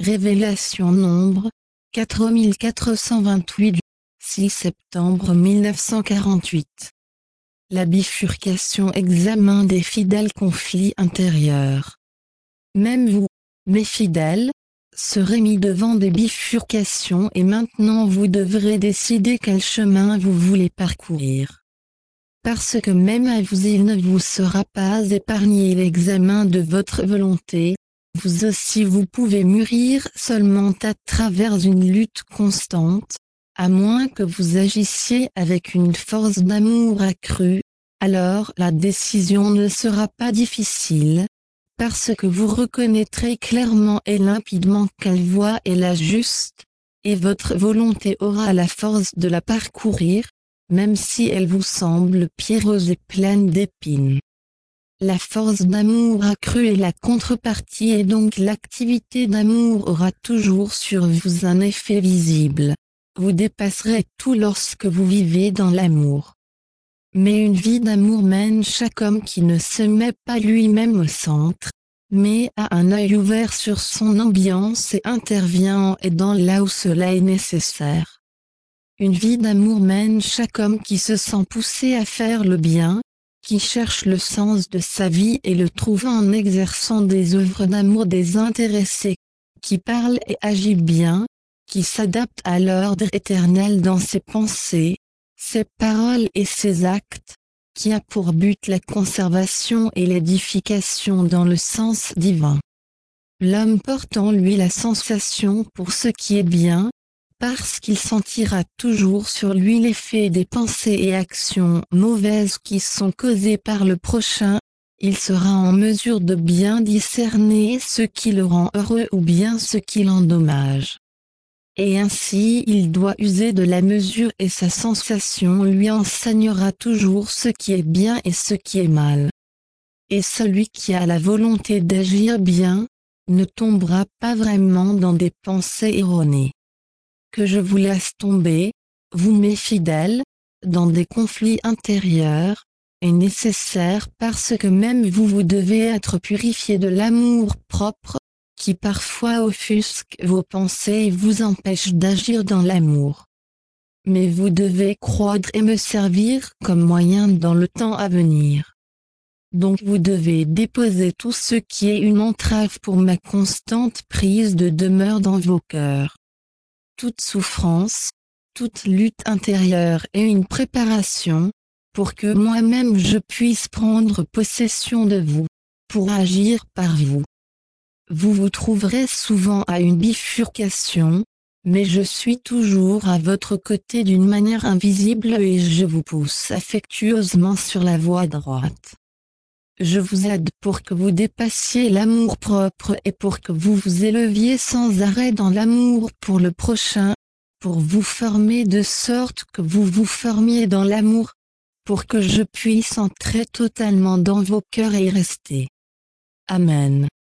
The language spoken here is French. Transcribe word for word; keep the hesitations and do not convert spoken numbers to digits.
Révélation nombre quatre mille quatre cent vingt-huit du six septembre mille neuf cent quarante-huit. La bifurcation examen des fidèles conflits intérieurs. Même vous, mes fidèles, serez mis devant des bifurcations et maintenant vous devrez décider quel chemin vous voulez parcourir. Parce que même à vous il ne vous sera pas épargné l'examen de votre volonté, vous aussi vous pouvez mûrir seulement à travers une lutte constante, à moins que vous agissiez avec une force d'amour accrue, alors la décision ne sera pas difficile, parce que vous reconnaîtrez clairement et limpidement quelle voie est la juste, et votre volonté aura la force de la parcourir, même si elle vous semble pierreuse et pleine d'épines. La force d'amour accrue est la contrepartie et donc l'activité d'amour aura toujours sur vous un effet visible. Vous dépasserez tout lorsque vous vivez dans l'amour. Mais une vie d'amour mène chaque homme qui ne se met pas lui-même au centre, mais a un œil ouvert sur son ambiance et intervient en aidant là où cela est nécessaire. Une vie d'amour mène chaque homme qui se sent poussé à faire le bien, qui cherche le sens de sa vie et le trouve en exerçant des œuvres d'amour désintéressées, qui parle et agit bien, qui s'adapte à l'ordre éternel dans ses pensées, ses paroles et ses actes, qui a pour but la conservation et l'édification dans le sens divin. L'homme porte en lui la sensation pour ce qui est bien, parce qu'il sentira toujours sur lui l'effet des pensées et actions mauvaises qui sont causées par le prochain, il sera en mesure de bien discerner ce qui le rend heureux ou bien ce qui l'endommage. Et ainsi il doit user de la mesure et sa sensation lui enseignera toujours ce qui est bien et ce qui est mal. Et celui qui a la volonté d'agir bien, ne tombera pas vraiment dans des pensées erronées. Que je vous laisse tomber, vous mes fidèles, dans des conflits intérieurs, est nécessaire parce que même vous vous devez être purifié de l'amour propre, qui parfois offusque vos pensées et vous empêche d'agir dans l'amour. Mais vous devez croître et me servir comme moyen dans le temps à venir. Donc vous devez déposer tout ce qui est une entrave pour ma constante prise de demeure dans vos cœurs. Toute souffrance, toute lutte intérieure est une préparation, pour que moi-même je puisse prendre possession de vous, pour agir par vous. Vous vous trouverez souvent à une bifurcation, mais je suis toujours à votre côté d'une manière invisible et je vous pousse affectueusement sur la voie droite. Je vous aide pour que vous dépassiez l'amour-propre et pour que vous vous éleviez sans arrêt dans l'amour pour le prochain, pour vous former de sorte que vous vous formiez dans l'amour, pour que je puisse entrer totalement dans vos cœurs et y rester. Amen.